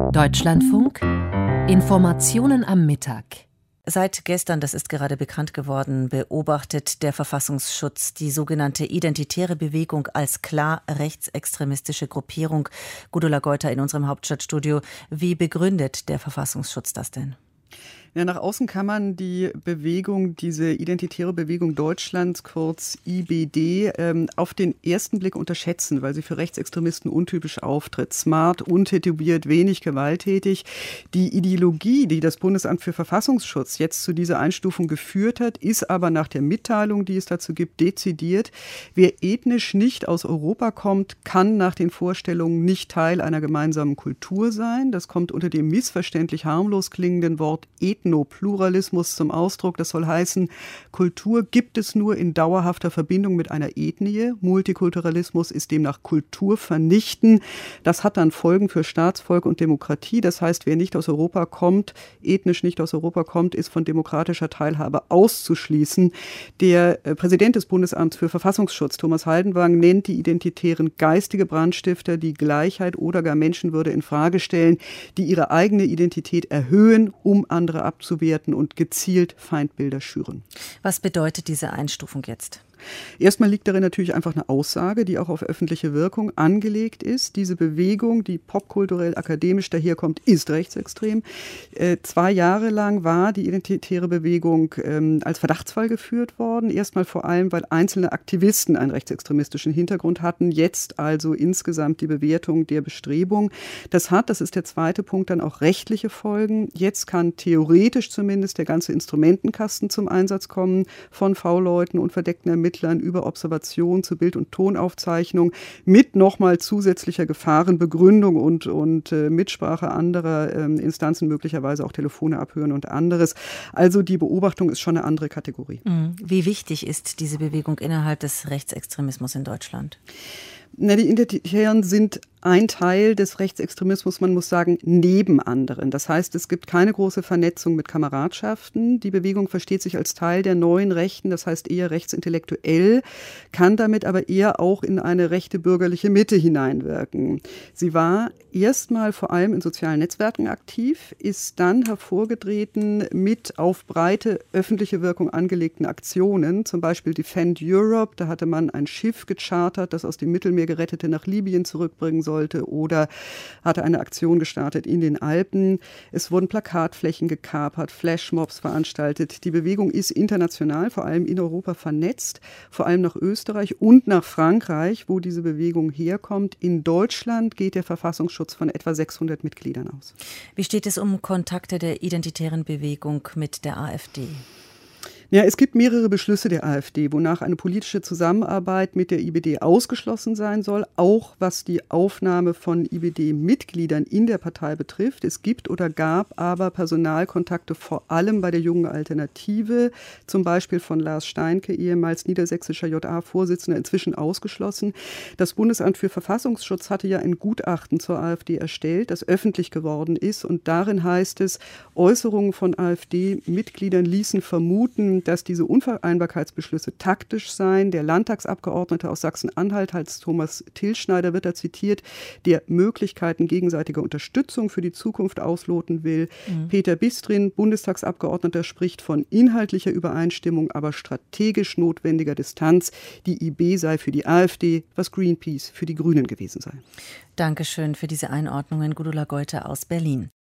Deutschlandfunk Informationen am Mittag. Seit gestern, das ist gerade bekannt geworden, beobachtet der Verfassungsschutz die sogenannte Identitäre Bewegung als klar rechtsextremistische Gruppierung. Gudula Geuter in unserem Hauptstadtstudio. Wie begründet der Verfassungsschutz das denn? Ja, nach außen kann man die Bewegung, diese Identitäre Bewegung Deutschlands, kurz IBD, auf den ersten Blick unterschätzen, weil sie für Rechtsextremisten untypisch auftritt. Smart, untätowiert, wenig gewalttätig. Die Ideologie, die das Bundesamt für Verfassungsschutz jetzt zu dieser Einstufung geführt hat, ist aber nach der Mitteilung, die es dazu gibt, dezidiert: Wer ethnisch nicht aus Europa kommt, kann nach den Vorstellungen nicht Teil einer gemeinsamen Kultur sein. Das kommt unter dem missverständlich harmlos klingenden Wort Ethnopluralismus zum Ausdruck. Das soll heißen, Kultur gibt es nur in dauerhafter Verbindung mit einer Ethnie. Multikulturalismus ist demnach Kultur vernichten. Das hat dann Folgen für Staatsvolk und Demokratie. Das heißt, wer nicht aus Europa kommt, ethnisch nicht aus Europa kommt, ist von demokratischer Teilhabe auszuschließen. Der Präsident des Bundesamts für Verfassungsschutz, Thomas Haldenwang, nennt die Identitären geistige Brandstifter, die Gleichheit oder gar Menschenwürde in Frage stellen, die ihre eigene Identität erhöhen, um andere abzuwerten und gezielt Feindbilder schüren. Was bedeutet diese Einstufung jetzt? Erstmal liegt darin natürlich einfach eine Aussage, die auch auf öffentliche Wirkung angelegt ist. Diese Bewegung, die popkulturell akademisch daherkommt, ist rechtsextrem. 2 Jahre lang war die identitäre Bewegung als Verdachtsfall geführt worden. Erstmal vor allem, weil einzelne Aktivisten einen rechtsextremistischen Hintergrund hatten. Jetzt also insgesamt die Bewertung der Bestrebung. Das ist der zweite Punkt, dann auch rechtliche Folgen. Jetzt kann theoretisch zumindest der ganze Instrumentenkasten zum Einsatz kommen, von V-Leuten und verdeckten Ermittlern über Observation zu Bild- und Tonaufzeichnung mit nochmal zusätzlicher Gefahrenbegründung und Mitsprache anderer Instanzen, möglicherweise auch Telefone abhören und anderes. Also die Beobachtung ist schon eine andere Kategorie. Wie wichtig ist diese Bewegung innerhalb des Rechtsextremismus in Deutschland? Die Identitären sind ein Teil des Rechtsextremismus, man muss sagen, neben anderen. Das heißt, es gibt keine große Vernetzung mit Kameradschaften. Die Bewegung versteht sich als Teil der neuen Rechten, das heißt eher rechtsintellektuell, kann damit aber eher auch in eine rechte bürgerliche Mitte hineinwirken. Sie war erstmal vor allem in sozialen Netzwerken aktiv, ist dann hervorgetreten mit auf breite öffentliche Wirkung angelegten Aktionen, zum Beispiel Defend Europe, da hatte man ein Schiff gechartert, das aus dem Mittelmeer Gerettete nach Libyen zurückbringen sollte, oder hatte eine Aktion gestartet in den Alpen. Es wurden Plakatflächen gekapert, Flashmobs veranstaltet. Die Bewegung ist international, vor allem in Europa vernetzt, vor allem nach Österreich und nach Frankreich, wo diese Bewegung herkommt. In Deutschland geht der Verfassungsschutz von etwa 600 Mitgliedern aus. Wie steht es um Kontakte der identitären Bewegung mit der AfD? Ja, es gibt mehrere Beschlüsse der AfD, wonach eine politische Zusammenarbeit mit der IBD ausgeschlossen sein soll, auch was die Aufnahme von IBD-Mitgliedern in der Partei betrifft. Es gibt oder gab aber Personalkontakte vor allem bei der Jungen Alternative, zum Beispiel von Lars Steinke, ehemals niedersächsischer JA-Vorsitzender, inzwischen ausgeschlossen. Das Bundesamt für Verfassungsschutz hatte ja ein Gutachten zur AfD erstellt, das öffentlich geworden ist, und darin heißt es, Äußerungen von AfD-Mitgliedern ließen vermuten, dass diese Unvereinbarkeitsbeschlüsse taktisch seien. Der Landtagsabgeordnete aus Sachsen-Anhalt, als Thomas Tilschneider wird da zitiert, der Möglichkeiten gegenseitiger Unterstützung für die Zukunft ausloten will. Peter Bistrin, Bundestagsabgeordneter, spricht von inhaltlicher Übereinstimmung, aber strategisch notwendiger Distanz. Die IB sei für die AfD, was Greenpeace für die Grünen gewesen sei. Dankeschön für diese Einordnungen, Gudula Geuter aus Berlin.